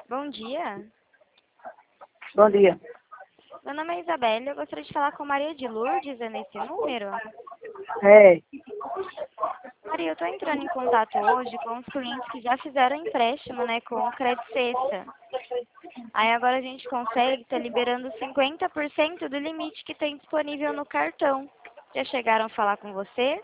Bom dia. Bom dia. Meu nome é Isabelle, eu gostaria de falar com Maria de Lourdes, é nesse número? É, Maria, eu estou entrando em contato hoje com os clientes que já fizeram empréstimo, né, com o Credit Sexta. Aí agora a gente consegue estar liberando 50% do limite que tem disponível no cartão. Já chegaram a falar com você?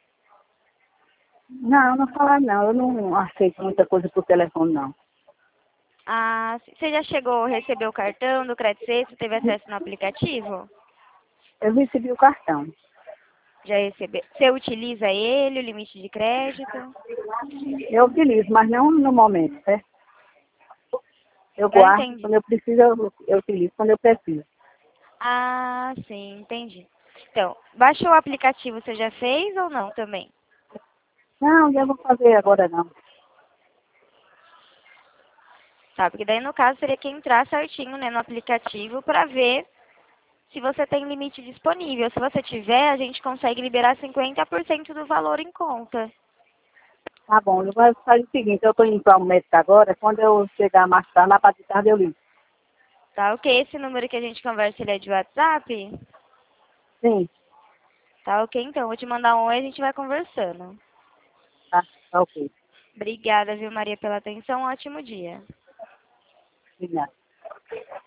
não falar não. Eu não aceito muita coisa por telefone, não. Ah, você já chegou a receber o cartão do Credit Sexta, teve acesso no aplicativo? Eu recebi o cartão. Já recebeu? Você utiliza ele, o limite de crédito? Eu utilizo, mas não no momento, certo? Eu Eu guardo, entendi. quando eu preciso, eu utilizo quando eu preciso. Ah, sim, entendi. Então, baixou o aplicativo, você já fez ou não também? Não, eu vou fazer agora não. Tá, porque daí no caso teria que entrar certinho, né, no aplicativo para ver se você tem limite disponível. Se você tiver, a gente consegue liberar 50% do valor em conta. Tá bom, eu vou fazer o seguinte, eu estou indo para o médico agora, quando eu chegar mais tarde, na parte de tarde eu ligo. Tá, ok? Esse número que a gente conversa, ele é de WhatsApp? Sim, Tá, ok? Então, vou te mandar um oi e a gente vai conversando. tá ok. Obrigada, viu, Maria, pela atenção. Um ótimo dia. Obrigada.